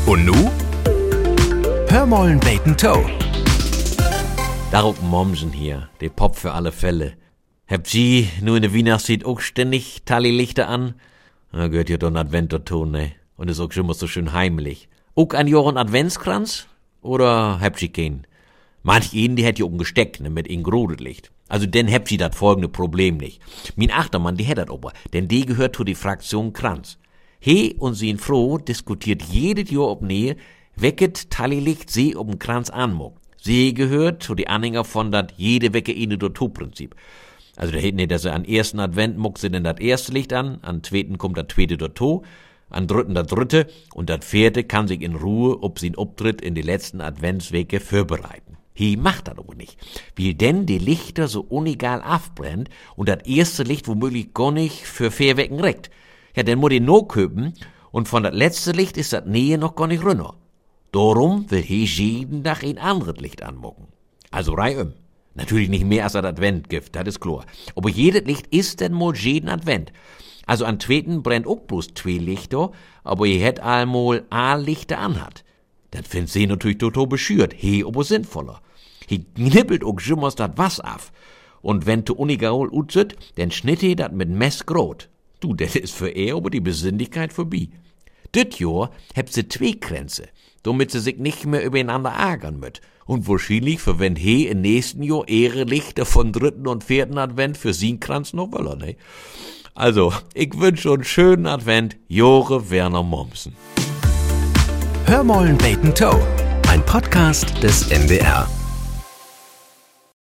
Und nu? Hörmollen Bacon Toe. Darum Mommsen hier, der Pop für alle Fälle. Habt Sie nur in der Weihnachtszeit auch ständig Talilichter an? Na, gehört ja doch ein Advent dazu, ne? Und ist auch schon mal so schön heimlich. Auch ein Jahr ein Adventskranz? Oder habt Sie keinen? Manch einen, die hätt ja auch ein Gesteck, ne, mit in Licht. Also denn habt Sie das folgende Problem nicht. Mein Achtermann, die hätt das aber, denn die gehört zu die Fraktion Kranz. He und sie froh diskutiert jedes Jahr ob Nähe, wecket Talilicht sie ob'n Kranz anmuckt. Sie gehört zu die Anhänger von dat jede Wecke ihne Prinzip. Also der hätt nicht, dass er an ersten Advent muckt sie denn das erste Licht an zweiten kommt das zweite dazu, an dritten das dritte und das vierte kann sich in Ruhe ob sie Auftritt in die letzten Adventswege vorbereiten. He macht das aber nicht, weil denn die Lichter so unegal abbrennt und das erste Licht womöglich gar nicht für Fährwecken reckt. Ja, dann muss ich no köpen und von das letzte Licht ist das Nähe noch gar nicht rünner. Darum will he jeden Tag ein anderes Licht anmucken. Also reihum. Natürlich nicht mehr als das Adventgift, das ist klar. Aber jedes Licht ist denn mal jeden Advent. Also an zweiten brennt auch bloß 2 Lichter, aber je hätt einmal a Lichter anhat. Das findet sie natürlich total beschürt, he aber sinnvoller. He knippelt auch schimmers dat was af. Und wenn tu unigaul utzit, dann schnitt he dat mit Messgrot. Du, das ist für aber die Besinnlichkeit vorbei. Dit Jahr habt sie 2 Kränze, damit sie sich nicht mehr übereinander ärgern müt. Und wahrscheinlich verwendet he im nächsten Jahr ihre Lichter von 3. und 4. Advent für sin Kranz noch wöller, ne? Also, ich wünsch einen schönen Advent, Jore Werner Mommsen. Hörmollen Bacon Toe, ein Podcast des NDR.